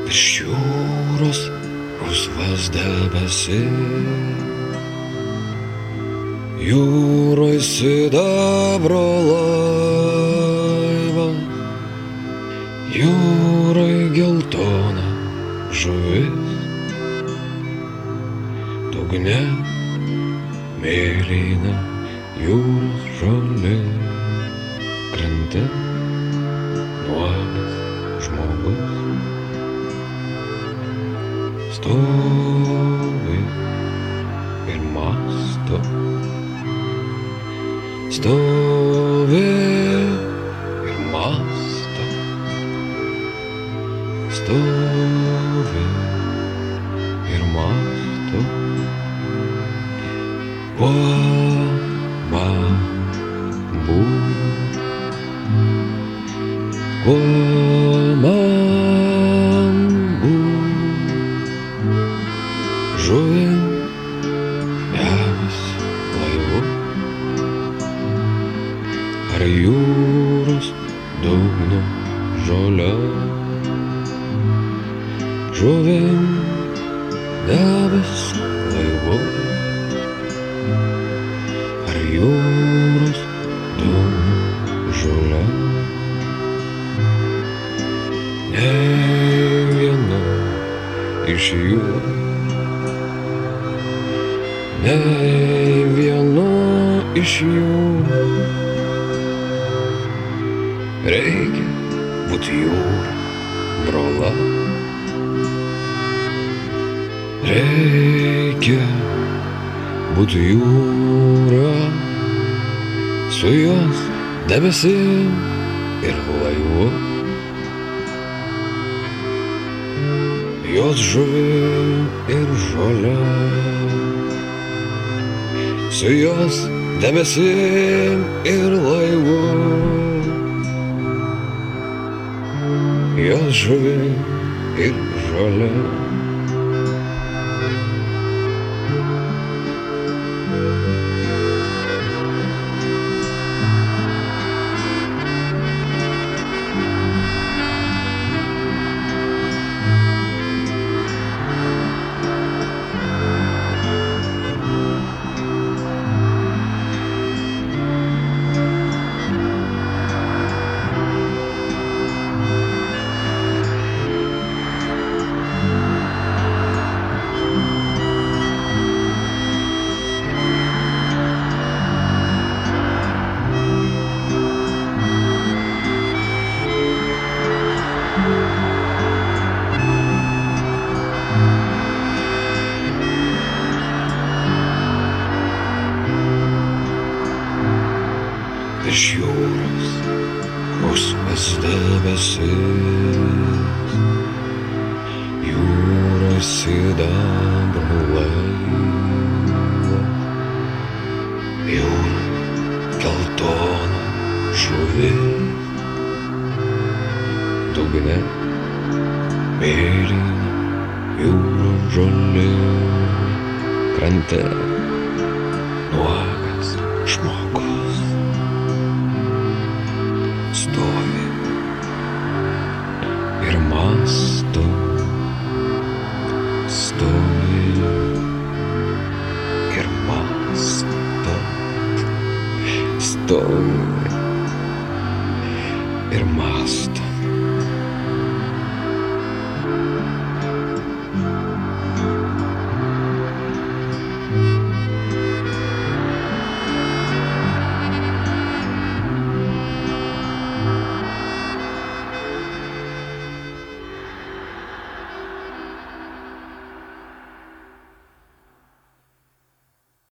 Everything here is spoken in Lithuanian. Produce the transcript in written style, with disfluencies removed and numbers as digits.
Iš jūros rusvas debesis, jūroj sidabro laivas, jūroj geltona žuvis, dugne mėlyna jūros žolė, krante nuogas žmogus stovi ir mąsto, stovi ir mąsto, stovi ir mąsto. Kuo man būt, kuo man būt, žuvim, debesiu, laivu, ar jūros dugno žole, žuvim, debesiu, laivu, ar jūros dugno žole. Nei viena iš jų, nei viena iš jų, reikia būt jūra, brola, reikia būt jūra, su jos debesim ir laivu, jos žuvim ir žole, su jos debesim ir laivu, jos žuvim ir žole. Iš jūros rusvas debesis, jūros sidabro laivas, jūra geltona žuvis, dugne mėlyna jūros žolė, krante nuogas žmogus stovi ir mąsto, stovi ir mąsto, stovi ir mąsto.